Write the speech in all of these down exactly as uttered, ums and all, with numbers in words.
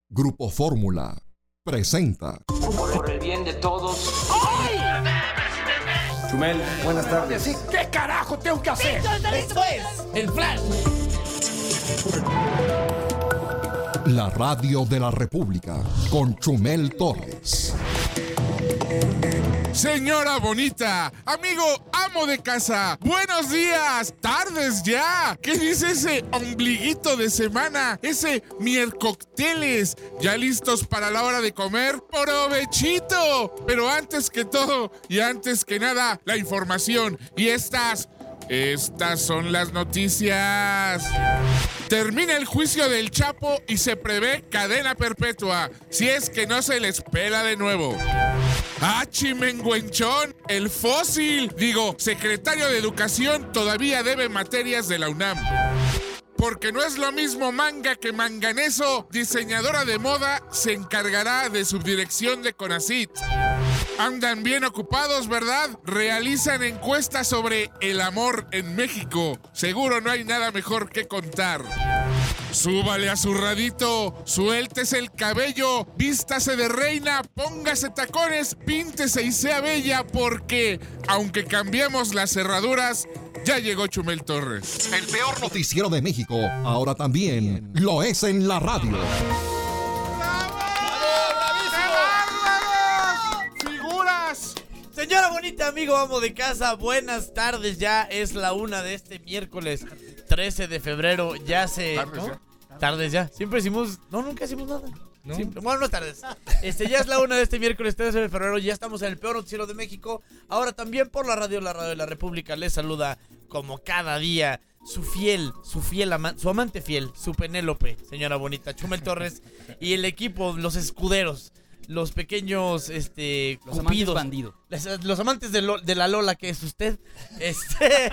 Grupo Fórmula presenta. Por el bien de todos. ¡Ay! Chumel, buenas tardes. Sí, ¿qué carajo tengo que hacer? Esto es el Flash. La radio de la República con Chumel Torres. Señora bonita, amigo amo de casa, buenos días, tardes ya. ¿Qué dice ese ombliguito de semana? Ese miercocteles, ya listos para la hora de comer. ¡Provechito! Pero antes que todo y antes que nada, la información. Y estas, estas son las noticias. Termina el juicio del Chapo y se prevé cadena perpetua, si es que no se les pela de nuevo. ¡Ah, chimenguenchón! El fósil, digo, secretario de Educación, todavía debe materias de la UNAM. Porque no es lo mismo manga que manganeso, diseñadora de moda se encargará de subdirección de CONACYT. Andan bien ocupados, ¿verdad? Realizan encuestas sobre el amor en México. Seguro no hay nada mejor que contar. Súbale a su radito, suéltese el cabello, vístase de reina, póngase tacones, píntese y sea bella porque, aunque cambiemos las cerraduras, ya llegó Chumel Torres. El peor noticiero de México, ahora también lo es en la radio. ¡Figuras! Señora bonita, amigo, amo de casa, buenas tardes. Ya es la una de este miércoles trece de febrero. Ya se... Tardes ¿no? ya. Tardes ya. Siempre decimos... No, nunca decimos nada. ¿No? Siempre- Bueno, no tardes. Este, ya es la una de este miércoles trece de febrero. Ya estamos en el peor noticiero de México. Ahora también por la radio, la radio de la República. Les saluda como cada día su fiel, su fiel ama- su amante fiel, su Penélope, señora bonita, Chumel Torres. Y el equipo, los escuderos, los pequeños, este, Los amantes cupidos. bandido. Los, los amantes de, Lo- de la Lola, que es usted. Este.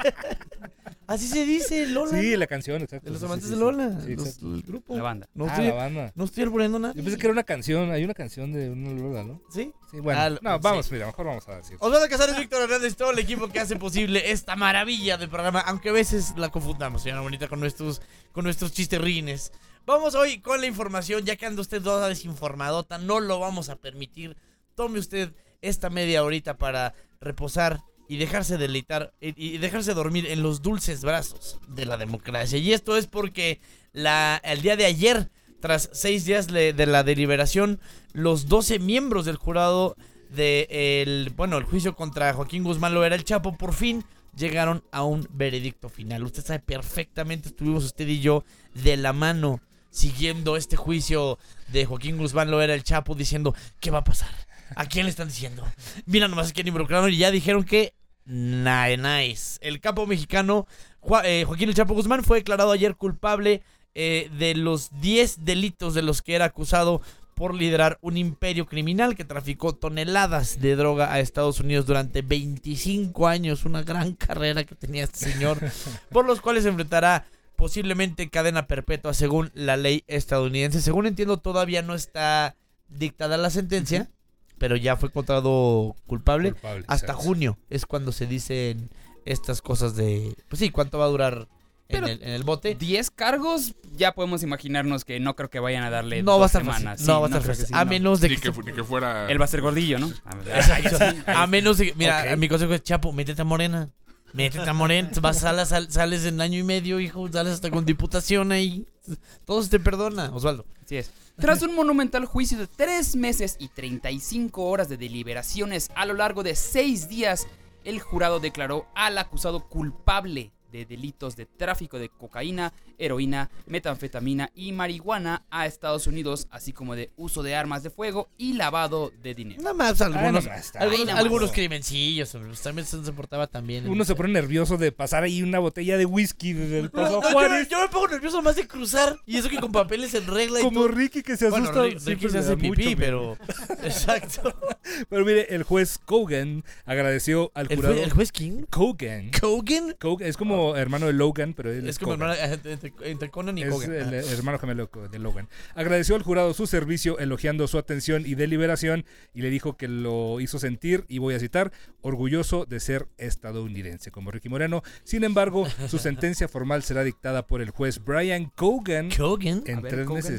Así se dice, Lola. Sí, la canción, exacto. De los Sí, amantes sí, de sí. Lola. Sí, los- exacto. el grupo. La banda. No Ah, estoy, la banda. no estoy alburiendo nada. Yo pensé que era una canción, hay una canción de una Lola, ¿no? ¿Sí? Sí, bueno. Ah, no, sí. vamos, mira, mejor vamos a decir. Osvaldo Casares, Víctor Hernández y todo el equipo que hace posible esta maravilla de programa, aunque a veces la confundamos, señora bonita, con nuestros, con nuestros chisterrines. Vamos hoy con la información, ya que anda usted toda desinformadota, no lo vamos a permitir. Tome usted esta media horita para reposar y dejarse deleitar y, y dejarse dormir en los dulces brazos de la democracia. Y esto es porque la, el día de ayer, tras seis días de, de la deliberación, los doce miembros del jurado de el, bueno, el juicio contra Joaquín Guzmán Loera el Chapo por fin llegaron a un veredicto final. Usted sabe perfectamente, estuvimos usted y yo de la mano siguiendo este juicio de Joaquín Guzmán Loera el Chapo, diciendo ¿qué va a pasar? ¿A quién le están diciendo? Mira nomás a quién involucraron y ya dijeron que nice, nice. El capo mexicano Jo- eh, Joaquín el Chapo Guzmán fue declarado ayer culpable eh, de los diez delitos de los que era acusado por liderar un imperio criminal que traficó toneladas de droga a Estados Unidos durante veinticinco años. Una gran carrera que tenía este señor, por los cuales se enfrentará posiblemente cadena perpetua según la ley estadounidense. Según entiendo, todavía no está dictada la sentencia, pero ya fue encontrado culpable. Culpable, Hasta exacto. junio es cuando se dicen estas cosas de... Pues sí, ¿cuánto va a durar en, Pero el, en el bote? diez cargos, ya podemos imaginarnos que no creo que vayan a darle No dos va a estar semanas. fácil. Sí, No va a estar creo que fácil. sí, A no. menos de Ni que... que, fu- ni que fuera... Él va a ser gordillo, ¿no? Exacto. A menos de que... Mira, Ok. mi consejo es, Chapo, métete a Morena. Métete a Morena. Vas, sales, sal- sales en año y medio, hijo. Sales hasta con diputación ahí. Todo se te perdona, Osvaldo. Así es. Tras un monumental juicio de tres meses y treinta y cinco horas de deliberaciones a lo largo de seis días, el jurado declaró al acusado culpable de delitos de tráfico de cocaína, heroína, metanfetamina y marihuana a Estados Unidos, así como de uso de armas de fuego y lavado de dinero. Nada más algunos, nada más está. algunos, Ay, nada más. algunos crimencillos, hombre. Pues también se portaba también. Uno se pone nervioso de pasar ahí una botella de whisky desde el Paso No, yo, me, Juárez. yo me pongo nervioso más de cruzar. Y eso que con papeles en regla y Como todo. Ricky que se Bueno, asusta. Ricky, siempre Ricky se le hace da mucho pipí, miedo. pero... Exacto. Pero mire, el juez Kogan agradeció al ¿El, jurado. juez, ¿El juez quién? Kogan. ¿Kogan? Kogan. Es como hermano de Logan, pero él es, Es como Kogan. hermano, entre, entre Conan y Es Kogan. el hermano gemelo de Logan. Agradeció al jurado su servicio, elogiando su atención y deliberación, y le dijo que lo hizo sentir, y voy a citar, orgulloso de ser estadounidense, como Ricky Moreno. Sin embargo, su sentencia formal será dictada por el juez Brian Kogan ¿Kogan? en A ver, tres Kogan. meses.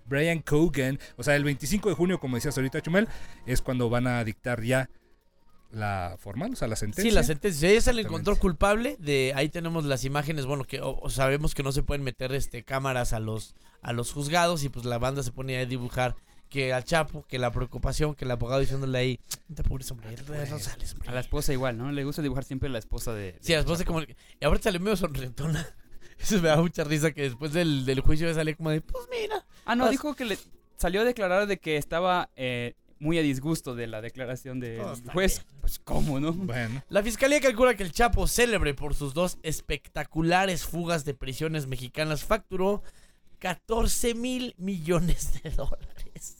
Brian Cogan. O sea, el veinticinco de junio, como decías ahorita, Chumel, es cuando van a dictar ya la formal, o sea, la sentencia. Sí, la sentencia. Ella se le encontró culpable. De ahí tenemos las imágenes. Bueno, que o, o sabemos que no se pueden meter este cámaras a los a los juzgados y pues la banda se pone a dibujar que al Chapo, que la preocupación, que el abogado diciéndole ahí, no te apures, hombre, no sales, hombre. A la esposa igual, ¿no? Le gusta dibujar siempre a la esposa de... de Sí, a la esposa como... Y ahorita salió medio sonrientona. Eso me da mucha risa que después del, del juicio sale como de, pues mira. Ah, no, Vas... dijo que le salió a declarar de que estaba eh, muy a disgusto de la declaración del Oh, juez. bien. Pues, ¿cómo, no? Bueno. La fiscalía calcula que el Chapo, célebre por sus dos espectaculares fugas de prisiones mexicanas, facturó catorce mil millones de dólares.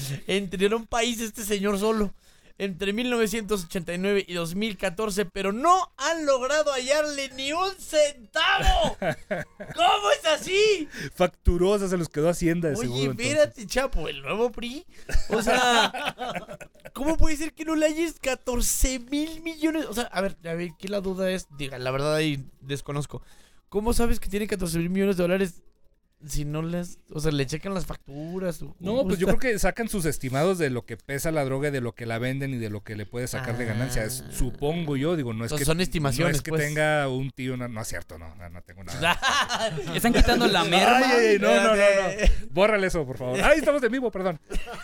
Entre un país este señor solo. Entre mil novecientos ochenta y nueve y dos mil catorce, pero no han logrado hallarle ni un centavo. ¿Cómo es así? Facturó, o sea, se los quedó Hacienda de Oye, seguro. espérate, Chapo, el nuevo P R I. O sea, ¿cómo puede ser que no le halles catorce mil millones? O sea, a ver, a ver, aquí la duda es, diga, la verdad ahí desconozco. ¿Cómo sabes que tiene catorce mil millones de dólares si no les, o sea, le checan las facturas? No, pues yo creo que sacan sus estimados de lo que pesa la droga, de lo que la venden y de lo que le puede sacar de ganancias. Ah. Supongo yo, digo, no es Entonces que son estimaciones, no es que pues. tenga un tío, no, no es cierto, no, no, no tengo nada. Están quitando la merma. Ay, ay, ay, no, no, no, no. Bórrale eso, por favor. Ay, estamos en vivo, perdón.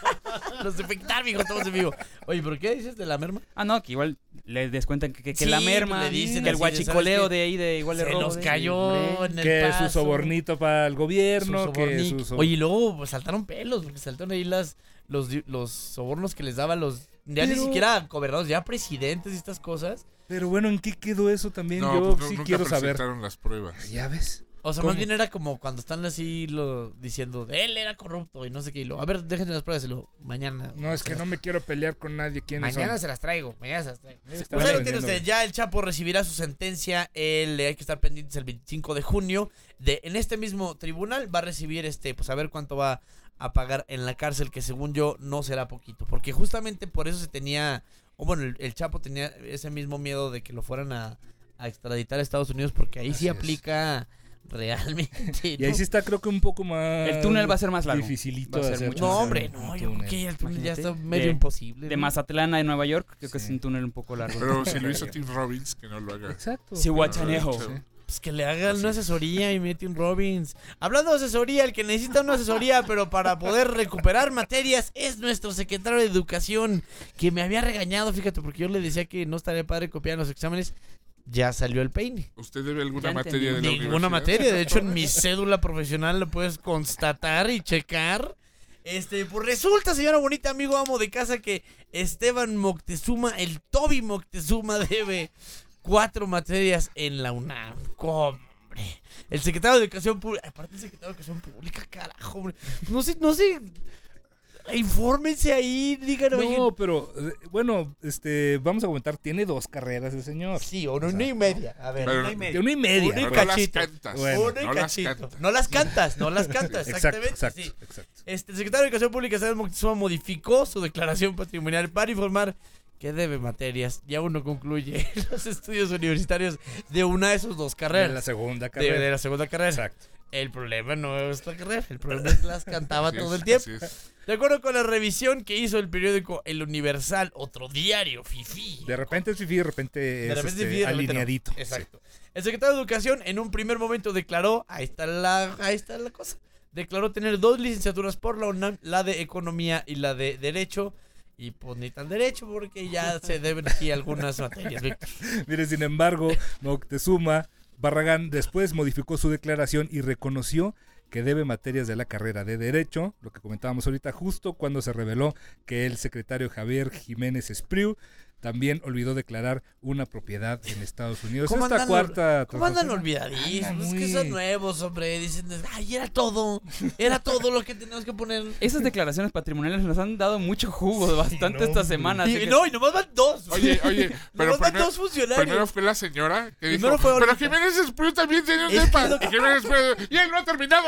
Los infectar, mijo, estamos en vivo. Oye, ¿pero qué dices de la merma? Ah, no, que igual le descuentan que, que, que Sí, la merma, le dicen que el así de, guachicoleo ¿sabes qué? de ahí de igual de Se robo nos de- cayó hombre. en el Que paso. su sobornito para el gobierno, Su que sobornico. su so- Oye, y luego pues, saltaron pelos, porque saltaron ahí las, los, di- los sobornos que les daban los... Ya ni Pero- siquiera gobernadores, ya presidentes y estas cosas. Pero bueno, ¿en qué quedó eso también? No, yo pues no, sí nunca quiero saber. presentaron las pruebas. Ya ves. O sea, ¿Cómo? más bien era como cuando están así lo, diciendo, él era corrupto y no sé qué. Y lo, a ver, déjenme las pruebas y lo, mañana. No, es que no me quiero pelear con nadie. ¿Quiénes Mañana son? se las traigo, mañana se las traigo. Está Pues ahí lo tiene vendiendo. usted, ya el Chapo recibirá su sentencia, él, hay que estar pendientes el veinticinco de junio, de, en este mismo tribunal va a recibir, este, pues a ver cuánto va a pagar en la cárcel, que según yo no será poquito, porque justamente por eso se tenía, o bueno, el, el Chapo tenía ese mismo miedo de que lo fueran a, a extraditar a Estados Unidos, porque ahí Así sí es. aplica realmente. Y ahí ¿no? sí está, creo que un poco más. El túnel va a ser más largo. Dificilito Va a de ser hacer. mucho No, más hombre, un no, yo creo túnel. que ya el túnel ya está Imagínate, medio de- imposible. De ¿no? Mazatlán a Nueva York, creo que es Sí. un túnel un poco largo. Pero si lo hizo Tim Robbins, que no lo haga. Exacto. Sí, guachanejo. Sí. Pues que le hagan Así una es. asesoría y mete un Robbins. Hablando de asesoría, el que necesita una asesoría, pero para poder recuperar materias, es nuestro secretario de Educación, que me había regañado, fíjate, porque yo le decía que no estaría padre copiar los exámenes. Ya salió el peine. ¿Usted debe alguna Ya materia de la entendí. Ninguna universidad? materia, de hecho en mi cédula profesional lo puedes constatar y checar. Este, pues resulta, señora bonita, amigo amo de casa, que Esteban Moctezuma, el Toby Moctezuma, debe cuatro materias en la UNAM. Hombre. El secretario de Educación Pública, aparte el secretario de Educación Pública, carajo, hombre. No sé, no sé. Infórmense ahí, díganos. No, pero eh, bueno, este, vamos a comentar, tiene dos carreras el señor. Sí, o no, O sea, una y media. A ver, pero- una y De media. una y media. Una y No, ¿verdad? no las cachito. cantas. Bueno, Una y no las cachito. cantas. No las cantas, no las cantas, Exacto, exactamente. exacto, sí. exacto. Este, el secretario de Educación Pública, Esteban Moctezuma, modificó su declaración patrimonial para informar que debe materias. Ya uno concluye los estudios universitarios de una de sus dos De carreras. la segunda De, carrera. de la segunda carrera. Exacto. El problema no es la carrera, el problema es que las cantaba Así todo es, el tiempo. así es. De acuerdo con la revisión que hizo el periódico El Universal, otro diario, Fifi. De repente es fifi, de repente De es repente este, sí, de repente no. alineadito. Exacto. El secretario de Educación en un primer momento declaró, ahí está la, ahí está la cosa, declaró tener dos licenciaturas por la UNAM, la de Economía y la de Derecho. Y pues ni tan derecho porque ya se deben aquí algunas materias, Víctor. Mire, sin embargo, Moctezuma Barragán después modificó su declaración y reconoció que debe materias de la carrera de Derecho, lo que comentábamos ahorita, justo cuando se reveló que el secretario Javier Jiménez Espriu también olvidó declarar una propiedad en Estados Unidos. ¿Cómo Esta andan, cuarta ¿Cómo andan transacción- olvidadísimos? Anda Es que muy- son nuevos, hombre. Dicen, ay, era todo. Era todo lo que teníamos que poner. Esas declaraciones patrimoniales nos han dado mucho jugo bastante no, esta hombre. semana. así Y, que- no, y nomás van dos. Oye, oye, pero nomás van primero, dos funcionarios. primero fue la señora que dijo, Primero fue pero Olga. Jiménez Espriu también tiene un Es que depa. lo- Y Jiménez Espriu, y él no ha terminado.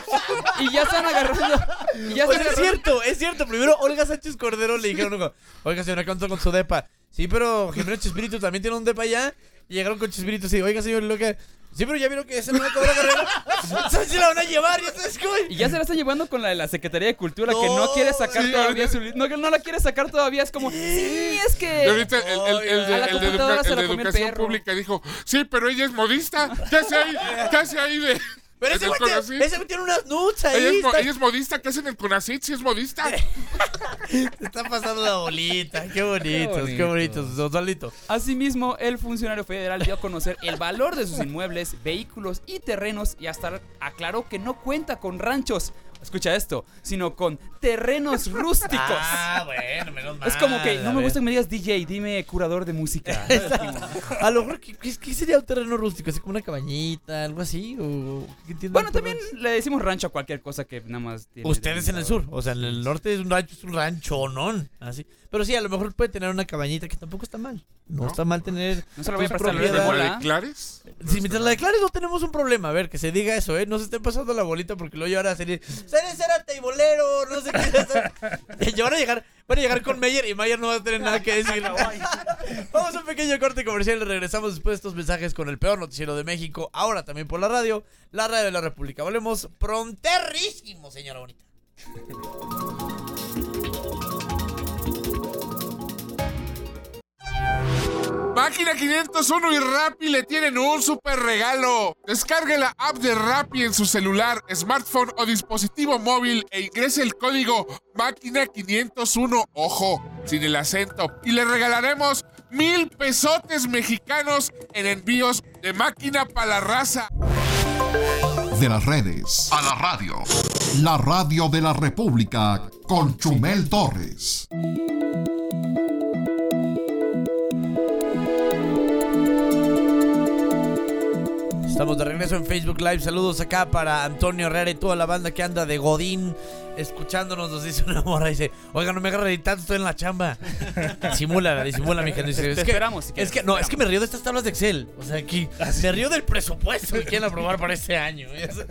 Y ya están agarrando. Y ya O están sea, es agarrando- cierto, es cierto. Primero Olga Sánchez Cordero le dijeron, oiga señora, ¿cuánto con su depa? Sí, pero Jiménez Chespirito también tiene un depa allá. Y llegaron con Chespirito y se dijo, oiga, señor, lo que... Sí, pero ya vieron que esa no va a cobrar carrera. ¿Sabes si la van a llevar? ¿Ya sabes cómo? Y ya se la están llevando con la de la Secretaría de Cultura, No, que no quiere sacar sí, todavía ahorita- su... No, que no la quiere sacar todavía. Es como, sí, es Y que... ahorita el, el- el de, A la el de computadora educa- se el la de comió el educación perro. pública dijo, sí, pero ella es modista. ¿Qué hace ahí? ¿Qué hace ahí de...? Pero en ese el güey tiene, Conacit? ese güey tiene unas nudes ahí. Ella es, mo- está, ella es modista. ¿Qué hace en el Conacit si es modista? se está pasando la bolita. Qué bonitos, qué bonito. bonitos. Osvaldito. Asimismo, el funcionario federal dio a conocer el valor de sus inmuebles, vehículos y terrenos y hasta aclaró que no cuenta con ranchos, escucha esto, sino con terrenos rústicos. Ah, bueno, menos mal. Es como que no a me ver. gusta que me digas D J, dime curador de música. A lo mejor, ¿qué, qué- qué sería un terreno rústico? ¿Así como una cabañita, algo así? ¿O qué entienden Bueno, por también rancho? le decimos rancho a cualquier cosa que nada más tiene. Ustedes en el sur, delimitado. o sea, en el norte es un rancho, es un rancho, ¿no? Así. Pero sí, a lo mejor puede tener una cabañita que tampoco está mal. No, ¿No? está mal tener. No se lo voy a tus prestar a propiedades. ¿Como la ¿verdad? de Clares? Si mientras la declares no tenemos un problema. A ver, que se diga eso, ¿eh? No se estén pasando la bolita porque luego ya van a salir. ¡Seres, Zárate y bolero! No sé qué. Ya van a llegar, van a llegar con Meyer y Meyer no va a tener nada que decir. Vamos a un pequeño corte comercial y regresamos después de estos mensajes con el peor noticiero de México. Ahora también por la radio, la radio de la República. Volvemos pronterrísimo, señora bonita. Máquina quinientos uno y Rappi le tienen un super regalo. Descargue la app de Rappi en su celular, smartphone o dispositivo móvil e ingrese el código Máquina quinientos uno, ojo, sin el acento, y le regalaremos mil pesotes mexicanos en envíos de máquina para la raza. De las redes a la radio. La radio de la República con Chumel Torres. Estamos de regreso en Facebook Live. Saludos acá para Antonio Herrera y toda la banda que anda de Godín escuchándonos. Nos dice una morra, dice, oiga, no me agarre tanto, estoy en la chamba. Disimula, disimula, mi gente. Dice, Te es que, esperamos, si es quieres, que, te no, es esperamos. que me río de estas tablas de Excel. O sea, aquí me río del presupuesto que quieren aprobar para este año.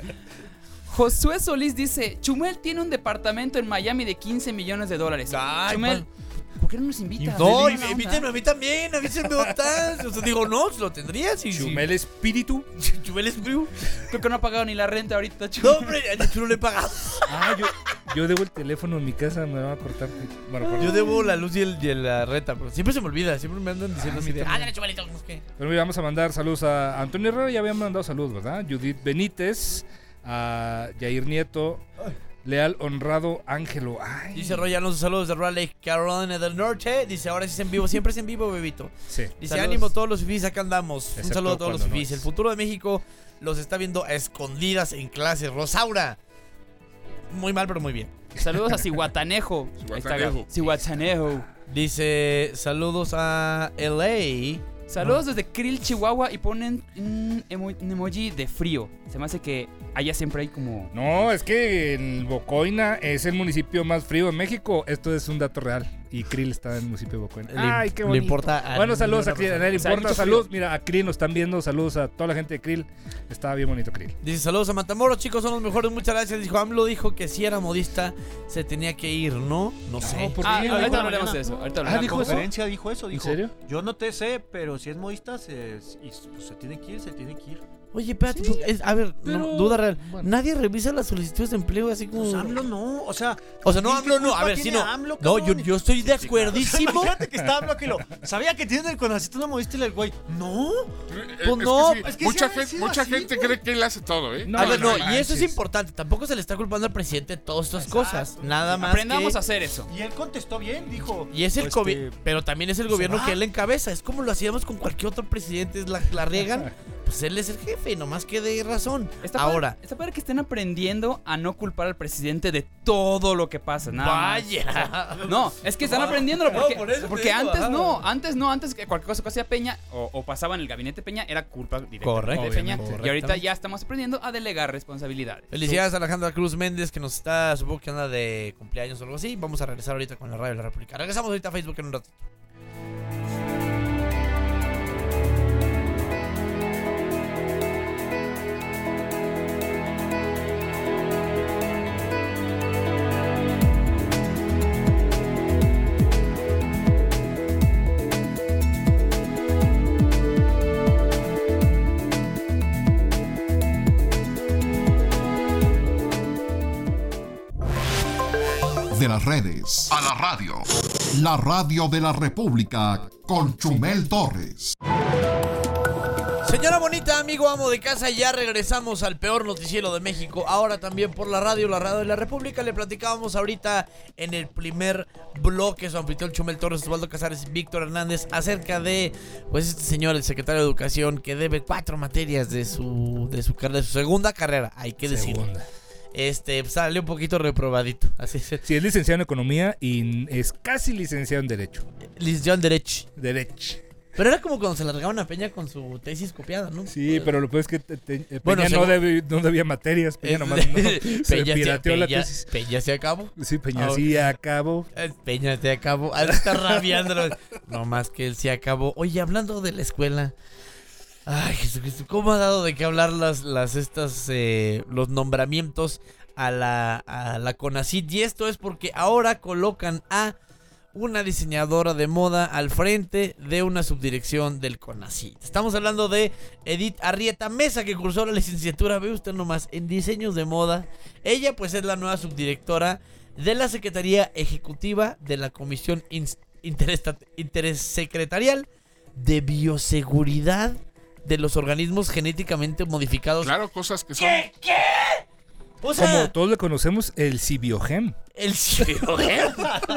Josué Solís dice, Chumel tiene un departamento en Miami de quince millones de dólares. Ay, Chumel, ¿por qué no nos invitas? No, Dile y una onda. invítenme a mí también, avísenme dónde estás. O sea, digo, no, lo tendrías. Sí, Chumel Espíritu. sí. Chumel es frío. Creo que no ha pagado ni la renta ahorita, Chumel. No, hombre, yo no le he pagado. Ah, yo, yo debo el teléfono en mi casa, me van a cortar. Bueno, perdón. Yo debo la luz y, el, y la renta, pero siempre se me olvida, siempre me andan diciendo Ah, así de, a mí ah, dale, chumalito, no sé qué. Pero mira, vamos a mandar saludos a Antonio Herrera, ya habían mandado saludos, ¿verdad? Judith Benítez, a Jair Nieto, Leal Honrado Ángelo. Ay, Dice Roy Alonso, saludos de Raleigh, Lake, Carolina del Norte. Dice, ahora sí es en vivo, siempre es en vivo, bebito. sí. Dice, Saludos. ánimo todos los fifís, acá andamos. Un Excepto saludo a todos los cuando no fifís. es. El futuro de México los está viendo a escondidas en clase. Rosaura. Muy mal, pero muy bien. Saludos a Cihuatanejo. Ahí está, Cihuatanejo. Cihuatanejo. Dice, saludos a L A. Saludos desde Krill, Chihuahua y ponen un, emo- un emoji de frío. Se me hace que allá siempre hay como... No, es que el Bocoina es el municipio más frío de México. Esto es un dato real. Y Krill está en el municipio de Bocoina. Le- Ay, qué le bonito. importa a Bueno, saludos a ninguna Krill. A persona. nadie le O sea, hay importa. mucho Saludos. frío. Mira, a Krill nos están viendo. Saludos a toda la gente de Krill. Está bien bonito Krill. Dice, saludos a Matamoros, chicos, son los mejores, muchas gracias. Dijo, AMLO dijo que si era modista se tenía que ir, ¿no? No sé. ¿por Ah, qué? ahorita Dijo hablaremos mañana. de eso. Ahorita Ah, En la hablaremos. ¿dijo eso? conferencia dijo eso, ¿En dijo, serio? yo no te sé, pero si es modista se, y, pues, se tiene que ir, se tiene que ir. Oye, espérate, pues, es- a ver, no, pero- duda real. bueno. Nadie revisa las solicitudes de empleo así como... Pues AMLO no, o sea... O sea, no, ¿qué AMLO no, a culpa ver, sí, tiene no. AMLO, No, yo, cabrón? yo estoy de O sea, acuerdísimo. imagínate que está AMLO que lo... Sabía que tiene el Conacit una modista y el güey, no. Eh, Pues es no, que sí, es que mucha sí ha gente, sido mucha así, gente güey. cree que él hace todo, ¿eh? No, A ver, no, no y eso es manches. importante. Tampoco se le está culpando al presidente de todas estas cosas. Exacto. Nada más Aprendamos que- a hacer eso. Y él contestó bien, dijo... Y es el pues, gobierno, que- pero también es el se gobierno va. que él encabeza. Es como lo hacíamos con cualquier otro presidente. Es la, la riegan, pues él es el jefe, nomás que de razón. Está padre- Ahora, está padre que estén aprendiendo a no culpar al presidente de todo lo que pasa. Nada más. vaya. No, es que están aprendiéndolo No, porque, por eso te porque digo, antes ajá. no, antes no, antes que cualquier cosa que hacía Peña o, o pasaba en el gabinete Peña era culpa directa Correcto, de Peña obviamente. y ahorita ya estamos aprendiendo a delegar responsabilidades. Felicidades a Alejandra Cruz Méndez que nos está, supongo que anda de cumpleaños o algo así. Vamos a regresar ahorita con la radio de la República. Regresamos ahorita a Facebook en un rato. redes. A la radio. La radio de la República con Chumel Torres. Señora bonita, amigo amo de casa, ya regresamos al peor noticiero de México. Ahora también por la radio, la radio de la República. Le platicábamos ahorita en el primer bloque su anfitrión Chumel Torres, Osvaldo Casares y Víctor Hernández acerca de, pues, este señor, el secretario de Educación, que debe cuatro materias de su de su, de su segunda carrera, hay que decirlo. Segunda. Este, salió un poquito reprobadito. Así es. Sí, es licenciado en Economía y es casi licenciado en Derecho. Licenciado en Derecho. Derecho. Pero era como cuando se la regaban a Peña con su tesis copiada, ¿no? Sí, pero lo peor es que te, te, Peña Bueno, no, según- debía, no debía materias. Peña Es- nomás no. Se Peña, se, pirateó la Peña, tesis. Peña se acabó. Sí, Peña Ah, sí acabó. Eh, Peña se acabó. Ahora está rabiándolo. No más que él se acabó. Oye, hablando de la escuela. Ay, Jesucristo, ¿cómo ha dado de qué hablar las, las estas, eh, los nombramientos a la, a la CONACYT? Y esto es porque ahora colocan a una diseñadora de moda al frente de una subdirección del CONACYT. Estamos hablando de Edith Arrieta Mesa, que cursó la licenciatura, ve usted nomás, en diseños de moda. Ella pues es la nueva subdirectora de la Secretaría Ejecutiva de la Comisión Ins- Interestat- Intersecretarial de Bioseguridad de los Organismos Genéticamente Modificados. Claro, cosas que son... ¿Qué? ¿Qué? O sea, Como todos le conocemos, el Cibiogem. el Cibiogem.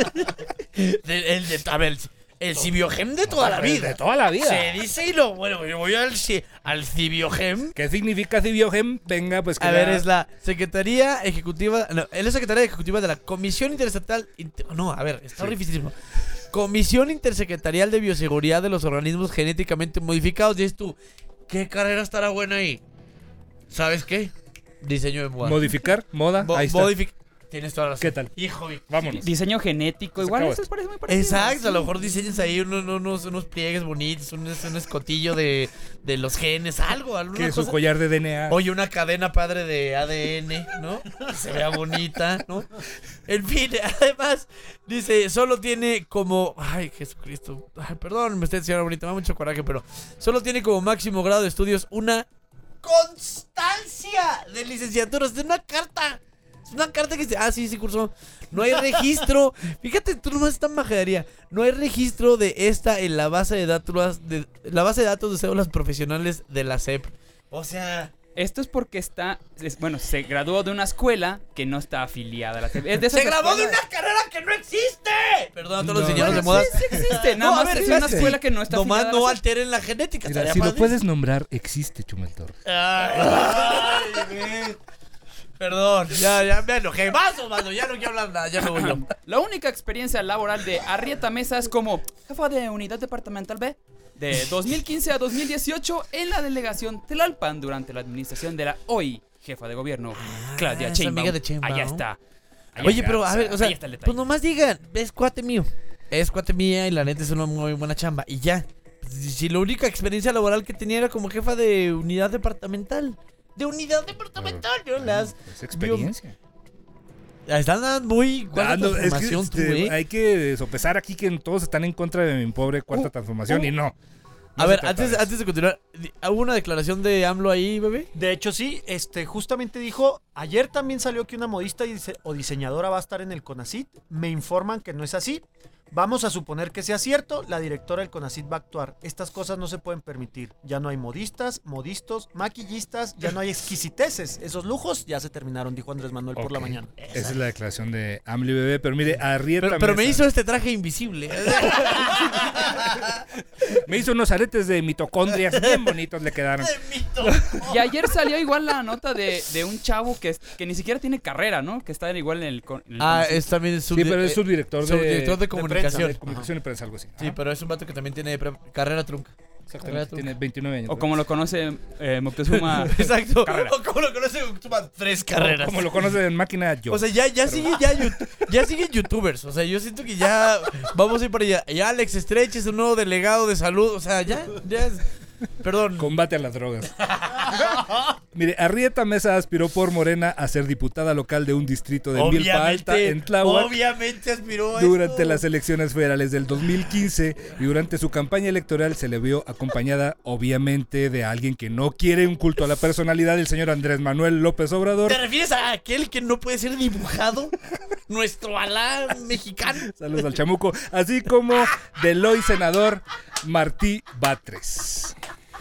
De- el de, a ver, el, el Cibiogem de toda la vida. De toda la vida. Se dice y lo bueno, yo voy al, ci- al Cibiogem. ¿Qué significa Cibiogem? Venga, pues que A ver, la- es la Secretaría Ejecutiva. No, él es Secretaria Ejecutiva de la Comisión Interestatal. Inter- no, a ver, está dificilísimo. Comisión Intersecretarial de Bioseguridad de los Organismos Genéticamente Modificados. Y es tú, ¿qué carrera estará buena ahí? ¿Sabes qué? Diseño de moda. Modificar, moda, Mo- ahí está. modific- Tienes toda la razón. ¿Qué tal? Hijo, Vic. Vámonos. Diseño genético, igual acaba eso esto. parece muy parecido. Exacto, a lo sí. mejor diseñas ahí unos, unos, unos pliegues bonitos, un, un escotillo de, de los genes, algo, alguna Que es un cosa. collar de D N A. Oye, una cadena padre de A D N, ¿no? Que se vea bonita, ¿no? En fin, además, dice, solo tiene como... Ay, Jesucristo. Ay, perdón, me estoy diciendo bonita, me da mucho coraje, pero... Solo tiene como máximo grado de estudios una constancia de licenciatura. Es una carta. Es una carta que dice, ah, sí, sí cursó. No hay registro. Fíjate, tú nomás esta majadería. No hay registro de esta en la base de datos de la base de datos de cédulas profesionales de la S E P. O sea, Esto es porque está, es- bueno, se graduó de una escuela que no está afiliada a la S E P. Es de esas se graduó de escuelas- una carrera que no existe. Perdón a todos los No. diseñadores de Bueno, moda. sí, sí existe, nada No, a más ver, es una fíjate. escuela que no está Nomás afiliada a no la S E P. alteren la genética. Mira, estaría si lo padrísimo. puedes nombrar, existe Chumel Torres. Ay, ay, güey. Perdón, ya, ya me enojé. Vas, Osvaldo, ya no quiero hablar nada, ya no voy yo. La única experiencia laboral de Arrieta Mesa es como jefa de unidad departamental B de dos mil quince a dos mil dieciocho en la delegación Tlalpan durante la administración de la hoy jefa de gobierno Claudia Ah, esa Sheinbaum. amiga de Sheinbaum. Allá está. Allá Oye, está, pero a ver, o sea, ahí está el detalle. pues nomás digan, es cuate mío. Es cuate mía y la neta es una muy buena chamba. Y ya. Si si la única experiencia laboral que tenía era como jefa de unidad departamental. De unidad departamental, yo las. Es experiencia. Están dando muy. ¿Cuál Ah, no, es que, transformación tú, este, eh? hay que sopesar aquí que todos están en contra de mi pobre cuarta Uh, transformación uh. y no. No A se ver, trata antes, de eso. antes de continuar, di- ¿hubo una declaración de AMLO ahí, bebé? De hecho, sí, este, justamente dijo, ayer también salió que una modista y dise- o diseñadora va a estar en el CONACYT. Me informan que no es así. Vamos a suponer que sea cierto, la directora del CONACYT va a actuar. Estas cosas no se pueden permitir. Ya no hay modistas, modistos, maquillistas, ya no hay exquisiteces. Esos lujos ya se terminaron, dijo Andrés Manuel por la Ok. mañana. Esa es la declaración de AMLO y Bebé. Pero mire, Arrieta Pero, pero me Mesa hizo este traje invisible. me hizo unos aretes de mitocondrias bien bonitos le quedaron. De mito. Y ayer salió igual la nota de, de un chavo que, es- que ni siquiera tiene carrera, ¿no? Que está igual en el... con- en el Ah, Conacyt. es también Sí, pero es subdirector de, subdirector de de comunicación. de comunicación y prensa, algo así. Sí, pero es un vato que también tiene pre- carrera trunca. Exactamente. Tiene veintinueve años. O como lo conoce eh, Moctezuma. Exacto. Carrera. O como lo conoce, toma tres carreras. Como lo conoce en máquina yo. O sea, ya, ya sigue ya, yu- ya siguen youtubers. O sea, yo siento que ya vamos a ir para allá. Ya Alex Stretch es un nuevo delegado de salud. O sea, ya, ya es. Perdón. Combate a las drogas. Mire, Arrieta Mesa aspiró por Morena a ser diputada local de un distrito de Milpa Alta en Tláhuac. Obviamente aspiró a Durante eso. las elecciones federales del dos mil quince y durante su campaña electoral se le vio acompañada, obviamente, de alguien que no quiere un culto a la personalidad del señor Andrés Manuel López Obrador. ¿Te refieres a aquel que no puede ser dibujado? Nuestro Alá mexicano. Saludos al chamuco. Así como del hoy senador Martí Batres.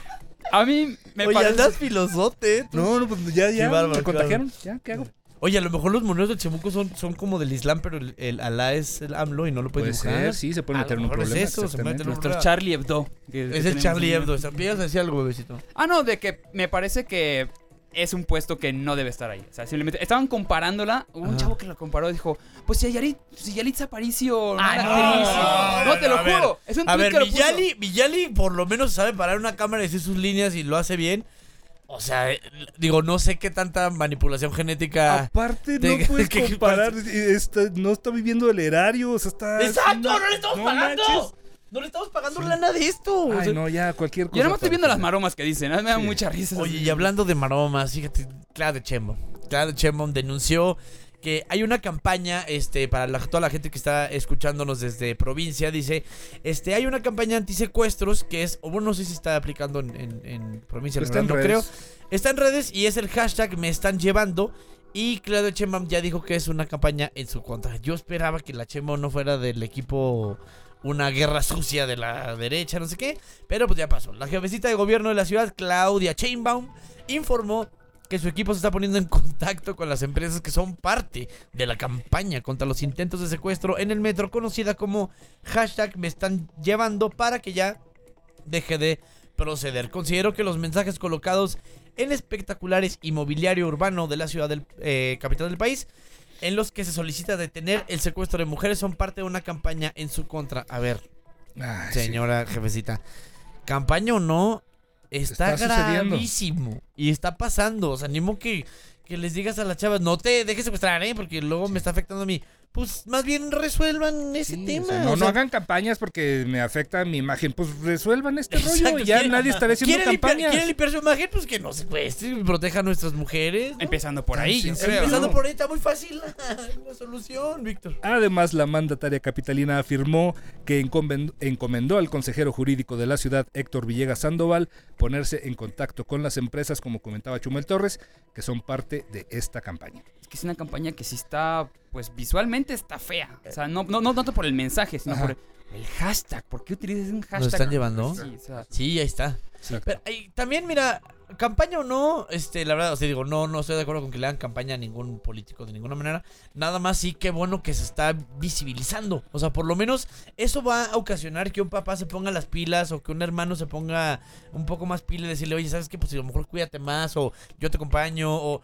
A mí me Oye, parece... andas filosote. tú. No, no, pues ya, ya, Qué bárbaro, me qué contagiaron. ¿Ya? ¿Qué hago? Oye, a lo mejor los moneros del Chamuco son, son como del Islam, pero el, el Alá es el AMLO y no lo puede Puede dibujar. ser, sí, se puede A meter lo en un mejor es problema. eso, se exactamente. mete en un Nuestro problema. Charlie Hebdo. que- que Es el tenemos Charlie en- Hebdo. ¿Empiezas a decir algo, bebecito? Ah, no, de que me parece que es un puesto que no debe estar ahí. O sea, simplemente estaban comparándola. Hubo un Ajá. chavo que la comparó y dijo: Pues si Yarit, si Yalitza Aparicio. Ah, era no, actriz". no, No, no, te lo a ver. juro. Es un A tweet ver, que lo puso. Villali, Villali por lo menos sabe parar una cámara y decir sus líneas y lo hace bien. O sea, eh, digo, no sé qué tanta manipulación genética. Aparte, de- no puedes que- comparar. Está- no está viviendo el erario. O sea, está. ¡Exacto! ¡No le estamos No pagando! manches. ¡No le estamos pagando lana de esto! O Ay, sea, no, ya, cualquier cosa. Yo no me estoy para viendo que- las maromas que dicen. ¿eh? Me da Sí. mucha risa. Oye, y hablando de maromas, fíjate, Claudia Sheinbaum. Claudia Sheinbaum denunció que hay una campaña, este, para la- toda la gente que está escuchándonos desde provincia, dice, este, hay una campaña antisecuestros que es, o bueno, no sé si está aplicando en, en- en provincia, la Está en verdad, no creo. redes. Está en redes y es el hashtag me están llevando. Y Claudia Sheinbaum ya dijo que es una campaña en su contra. Yo esperaba que la Sheinbaum no fuera del equipo una guerra sucia de la derecha, no sé qué. Pero pues ya pasó. La jefecita de gobierno de la ciudad, Claudia Sheinbaum, informó que su equipo se está poniendo en contacto con las empresas que son parte de la campaña contra los intentos de secuestro en el metro, conocida como hashtag me están llevando, para que ya deje de proceder. Considero que los mensajes colocados en espectaculares inmobiliario urbano de la ciudad del eh, capital del país, en los que se solicita detener el secuestro de mujeres, son parte de una campaña en su contra. A ver, Ay, sí. señora jefecita, campaña o no, está, Está sucediendo. gravísimo y está pasando. O sea, animo que, que les digas a las chavas, no te dejes secuestrar, ¿eh? Porque luego me está afectando a mí. Pues más bien resuelvan ese Sí, tema. o sea, no, o no sea, hagan campañas porque me afecta mi imagen. Pues resuelvan este exacto, rollo y ya quieren- nadie estará haciendo ¿quieren limpiar, campañas. ¿Quieren limpiar su imagen? Pues que no secuestre, proteja a nuestras mujeres, ¿no? Empezando por ahí, yo Sí, creo. Empezando ¿no? por ahí, está muy fácil la, la solución, Víctor. Además, la mandataria capitalina afirmó que encomen- encomendó al consejero jurídico de la ciudad, Héctor Villegas Sandoval, ponerse en contacto con las empresas, como comentaba Chumel Torres, que son parte de esta campaña. Es que es una campaña que sí está, pues visualmente está fea. O sea, no, no, no tanto por el mensaje, sino Ajá. por el hashtag. ¿Por qué utilizas un hashtag? están llevando? Sí, o sea, Sí, ahí está. Exacto. Pero ahí, también, mira, campaña o no, este, la verdad, o sea, digo, no, no estoy de acuerdo con que le hagan campaña a ningún político de ninguna manera. Nada más sí, qué bueno que se está visibilizando. O sea, por lo menos eso va a ocasionar que un papá se ponga las pilas o que un hermano se ponga un poco más pila y decirle, oye, ¿sabes qué? Pues a lo mejor cuídate más o yo te acompaño o...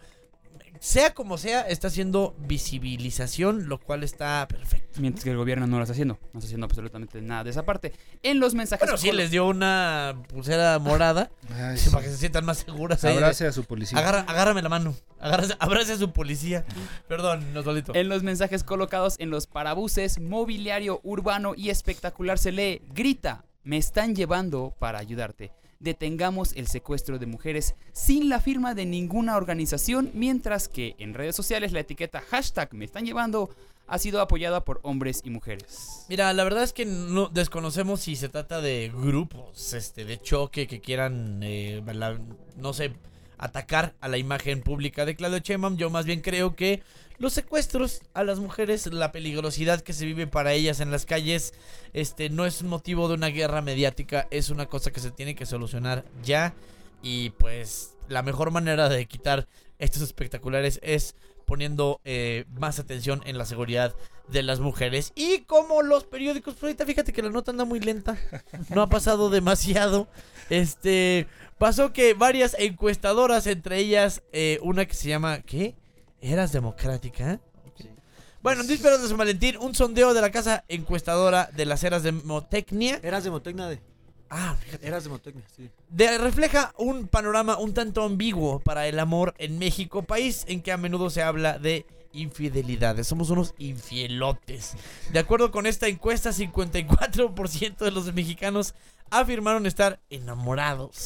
Sea como sea, está haciendo visibilización, lo cual está perfecto. mientras que el gobierno no lo está haciendo. No está haciendo absolutamente nada de esa parte. En los mensajes... Bueno, sí, colo- les dio una pulsera morada Ay, sí. para que se sientan más seguras. ahí de- Abrace a su policía. Agarra, agárrame la mano. Agárrase, abrace a su policía. Perdón, no solito. En los mensajes colocados en los parabuses, mobiliario urbano y espectacular se lee: grita, me están llevando para ayudarte. Detengamos el secuestro de mujeres sin la firma de ninguna organización, mientras que en redes sociales la etiqueta hashtag me están llevando ha sido apoyada por hombres y mujeres. Mira, la verdad es que no desconocemos si se trata de grupos este, de choque que quieran, eh, la- no sé, atacar a la imagen pública de Claudia Sheinbaum. Yo más bien creo que los secuestros a las mujeres, la peligrosidad que se vive para ellas en las calles, este, no es un motivo de una guerra mediática, es una cosa que se tiene que solucionar ya. Y pues la mejor manera de quitar estos espectaculares es poniendo eh, más atención en la seguridad de las mujeres. Y como los periódicos, pues ahorita fíjate que la nota anda muy lenta, no ha pasado demasiado. Este, pasó que varias encuestadoras, entre ellas eh, una que se llama, ¿qué? ¿Eras Democrática? Bueno, en vísperas de San Valentín, un sondeo de la casa encuestadora de las eras de Demotecnia. Eras demotecnia de. Ah, fíjate. Eras demotecnia, sí. De- refleja un panorama un tanto ambiguo para el amor en México, país en que a menudo se habla de infidelidades. Somos unos infielotes. De acuerdo con esta encuesta, cincuenta y cuatro por ciento de los mexicanos afirmaron estar enamorados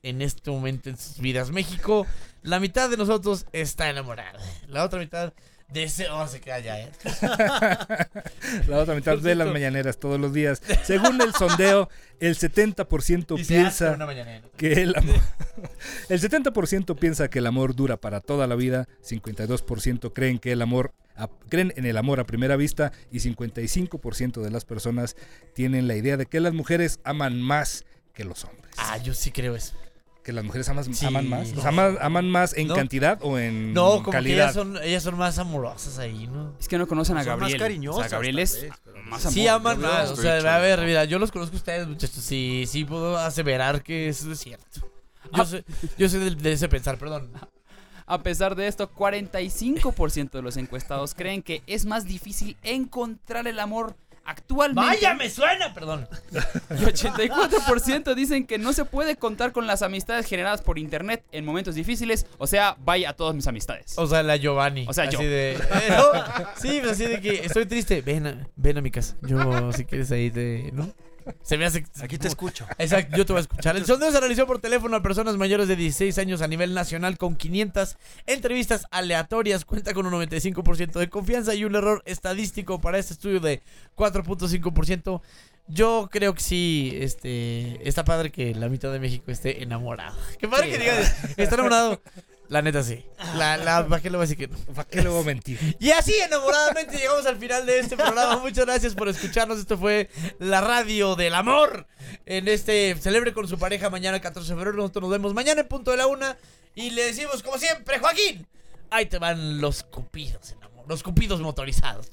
en este momento en sus vidas. México, la mitad de nosotros está enamorada. La otra mitad desea... Oh, se queda ya, ¿eh? La otra mitad ve las mañaneras todos los días. Según el sondeo, el setenta por ciento Dice, piensa "Ah, una mañanera". que el amor... El setenta por ciento piensa que el amor dura para toda la vida, cincuenta y dos por ciento creen que el amor a- creen en el amor a primera vista y cincuenta y cinco por ciento de las personas tienen la idea de que las mujeres aman más que los hombres. Ah, yo sí creo eso. Que las mujeres aman, Sí. aman más. ¿Los aman, aman más en No. cantidad o en No, como calidad? que ellas son, ellas son más amorosas ahí, ¿no? Es que no conocen a Son más Gabriel. cariñosas, O sea, Gabriel tal es vez, pero más amor. Sí aman yo veo- más, o estoy sea, hecho. a ver, mira, yo los conozco a ustedes, muchachos, sí, sí puedo aseverar que eso es cierto. Yo Ah. soy, yo soy de, de ese pensar, perdón. A pesar de esto, cuarenta y cinco por ciento de los encuestados creen que es más difícil encontrar el amor actualmente. ¡Vaya, me suena! Perdón. Y ochenta y cuatro por ciento dicen que no se puede contar con las amistades generadas por internet en momentos difíciles. O sea, vaya a todas mis amistades. O sea, la Giovanni. O sea, así yo. De, eh, no, sí, pues así de que estoy triste. Ven a, ven a mi casa. Yo, si quieres ahí te... ¿No? Se me hace... Aquí te escucho. Exacto, yo te voy a escuchar. El sondeo se realizó por teléfono a personas mayores de dieciséis años a nivel nacional con quinientas entrevistas aleatorias. Cuenta con un noventa y cinco por ciento de confianza y un error estadístico para este estudio de cuatro punto cinco por ciento. Yo creo que sí, este, está padre que la mitad de México esté enamorado. Qué padre Sí. que digas, está enamorado. La neta sí. La, la, ¿para qué le voy a decir que no? ¿Para qué le voy a mentir? Y así, enamoradamente, llegamos al final de este programa. Muchas gracias por escucharnos. Esto fue la radio del amor. En este Celebre con su pareja mañana, catorce de febrero. Nosotros nos vemos mañana en punto de la una. Y le decimos, como siempre, Joaquín, ahí te van los cupidos en amor. Los cupidos motorizados.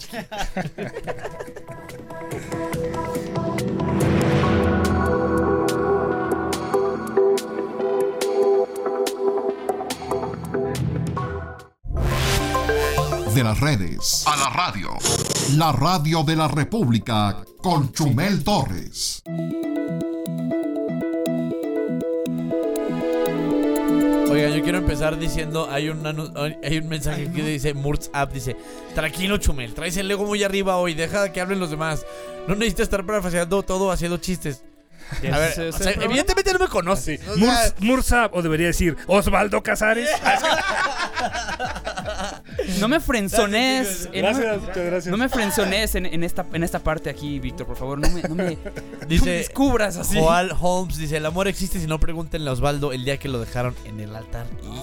De las redes a la radio. La radio de la República con Chumel Torres. Oiga, yo quiero empezar diciendo, hay un, anu- hay un mensaje que dice, Murts App, dice, tranquilo Chumel, traes el ego muy arriba hoy, deja que hablen los demás. No necesitas estar parafraseando todo haciendo chistes. A ver, Ese- o ese sea, programa. evidentemente no me conoce. Sí. Murs- Mursab, o debería decir Osvaldo Casares. No me frenzones. eh, no me- Gracias, muchas gracias. No me frenzones en, en esta, en esta parte aquí, Víctor, por favor. No me, no me, no me Dice descubras así. Joal Holmes, dice, el amor existe si no pregúntenle a Osvaldo el día que lo dejaron en el altar.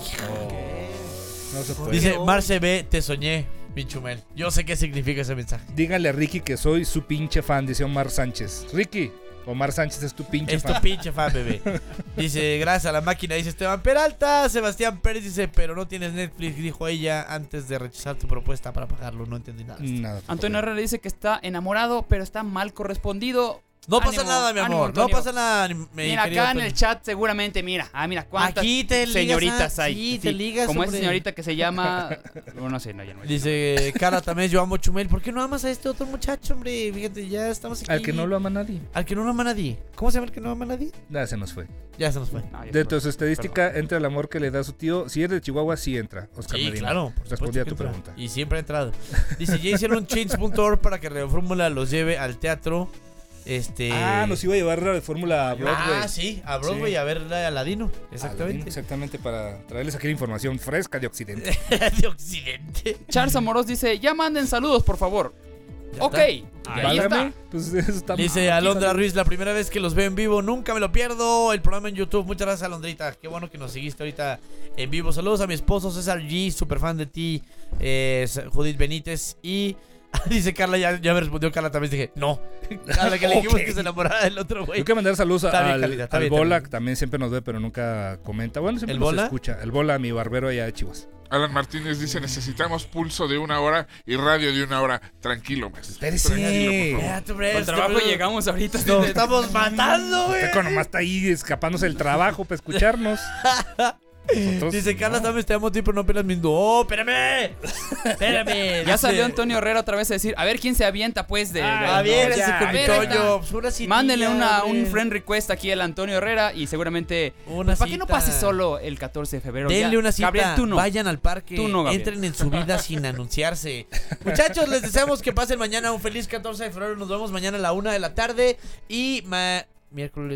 No se puede. Dice, Marce B, te soñé, mi Chumel. Yo sé qué significa ese mensaje. Díganle a Ricky que soy su pinche fan, dice Omar Sánchez. Ricky, Omar Sánchez es tu pinche Es tu fan. pinche fan, bebé. Dice, gracias a la máquina, dice Esteban Peralta. Sebastián Pérez dice, pero no tienes Netflix, dijo ella antes de rechazar tu propuesta para pagarlo. No entendí nada. Nada. Antonio Herrera dice que está enamorado, pero está mal correspondido. No pasa Ánimo, nada, mi ánimo, amor. No Antonio. pasa nada, mi Mira, querido acá en Antonio. el chat seguramente, mira. Ah, mira, cuántas Aquí te ligas señoritas a- hay. sí, te ligas, Como esa hombre. señorita que se llama... No, no sé, no, ya no. Dice Cara Tamés, yo amo Chumel. ¿Por qué no amas a este otro muchacho, hombre? Fíjate, ya estamos aquí. Al que no lo ama nadie. Al que no lo ama nadie. ¿Cómo se llama el que no ama a nadie? Nada, se nos fue. Ya se nos fue. No, ya De se tu fue. estadística, ¿entra el amor que le da a su tío? Si es de Chihuahua, sí entra. Oscar Sí, Medina. claro. por Respondí supuesto a que tu entra. pregunta. Y siempre ha entrado. Dice, ya hicieron un change punto org para que Radio Fórmula los lleve al teatro. Este... Ah, nos iba a llevar de Fórmula a Broadway. Ah, sí, a Broadway Sí. a ver a Aladino. Aladino, Exactamente. Exactamente, para traerles aquí la información fresca de Occidente. De Occidente. Charles Amoros dice, ya manden saludos, por favor. Ya Ok, está. ahí Válgame, está. pues eso está Dice Alondra Ruiz, la primera vez que los veo en vivo, nunca me lo pierdo. El programa en YouTube. Muchas gracias, Alondrita. Qué bueno que nos seguiste ahorita en vivo. Saludos a mi esposo César G, super fan de ti, eh, Judith Benítez. Y dice Carla, ya, ya me respondió Carla también. Dije, no. A la que le dijimos Ok. que se enamorara del otro güey. Yo quiero mandar saludos Está bien, al, Carlita, está al bien, está Bola, bien. que también siempre nos ve, pero nunca comenta. Bueno, siempre ¿El nos Bola? escucha. El Bola, mi barbero allá de Chivas. Alan Martínez dice, necesitamos pulso de una hora y radio de una hora. Tranquilo, maestro. Espérese. Tranquilo, por favor. Espérate, hombre, Con este trabajo boludo. llegamos ahorita. Nos estamos matando, güey. Usted nomás está ahí escapándose del trabajo para escucharnos. Nosotros, Dice Carla, no. sabes, te amo a ti, pero no pelas mis... ¡Oh, espérame! Espérame. Ya Dice, salió Antonio Herrera otra vez a decir, a ver quién se avienta pues de... Ah, A ver, No, ese ya, con a mi ver, ahí Toño. está. Pues una citilla, Mándenle una, hombre. un friend request aquí al Antonio Herrera y seguramente... Una Pues, ¿para qué no cita. pase solo el catorce de febrero? Denle Ya, una cita, Gabriel, tú no. vayan al parque, Tú no, Gabriel. entren en su vida sin anunciarse. Muchachos, les deseamos que pasen mañana un feliz catorce de febrero. Nos vemos mañana a la una de la tarde y ma- miércoles, no,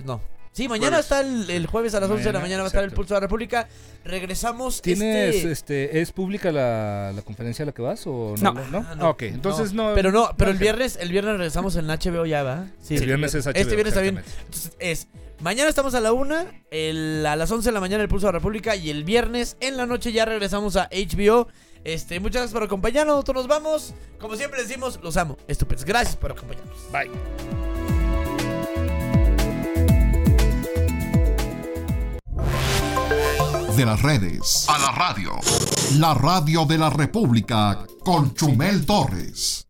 Sí, mañana Jueves. está el, el jueves a las once de la Mañana, mañana va a estar el exacto. Pulso de la República. Regresamos. ¿Tienes, este... este, es pública la, la conferencia a la que vas o no? No. ¿No? Ah, Ah, ok, entonces no. Pero no, pero el ok. viernes, el viernes regresamos en H B O ya, ¿va? Sí, El viernes es H B O, Este viernes está bien. exactamente. Entonces es, mañana estamos a la una, el, a las once de la mañana el Pulso de la República y el viernes en la noche ya regresamos a H B O. Este, muchas gracias por acompañarnos, nosotros nos vamos. Como siempre decimos, los amo, estúpidos. Gracias por acompañarnos. Bye. De las redes a la radio. La radio de la República con Chumel Torres.